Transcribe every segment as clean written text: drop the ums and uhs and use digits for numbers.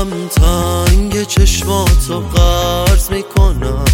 دلم تنگ چشماتو قرض میکنم،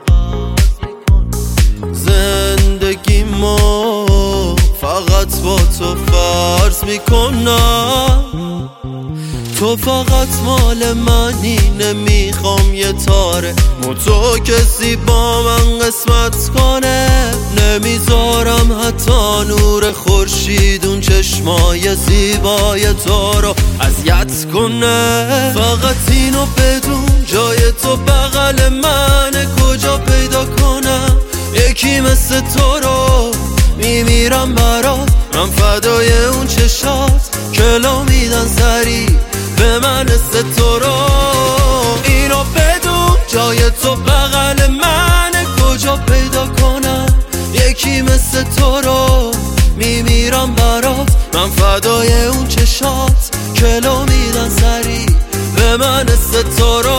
زندگیمو فقط با تو فرض میکنم. تو فقط مال منی، نمیخوام یه تاره تو کسی با من قسمت کنه. نمیذارم حتی نور خورشید اون چشمای زیبای تو رو اذیت کنه. فقط اینو بدون جای تو بغل منه، کجا پیدا کنم یکی مثل تو رو؟ میمیرم برات، من فدای اون چشات که لو میدن سری به من تو رو. اینو بدون جای تو بغل منه، کجا پیدا کنم یکی مثل تو رو؟ میمیرم برات، من فدای اون چشات که لو میدن سری به من تو رو.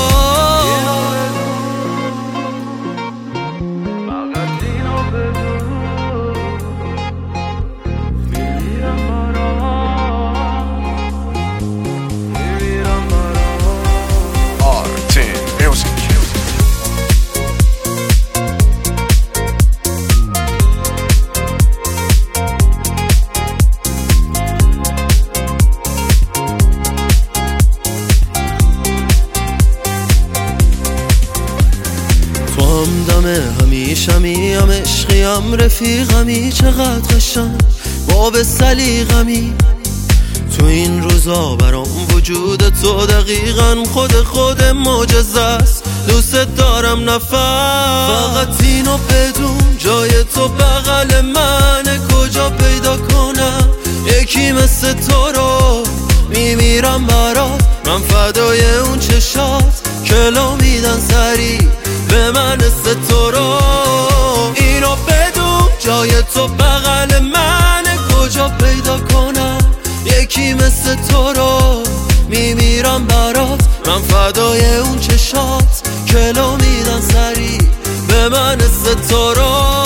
تو همدمه همیشمی، هم عشقی هم رفیقمی، چقدر قشنگ باب سلیقمی. تو این روزا برام وجود تو دقیقاً خود معجزه است. دوست دارم نفر، فقط اینو بدون جای تو بغل منه، کجا پیدا کنم یکی مثل تو رو؟ میمیرم برات، من فدای اون چشات که لو میدن سری به من تو رو. اینو بدون جای تو بغل منه، کجا پیدا کنم یکی مثل تو رو؟ میمیرم برات، من فدای اون چشات که لو میدن سری به من تو رو.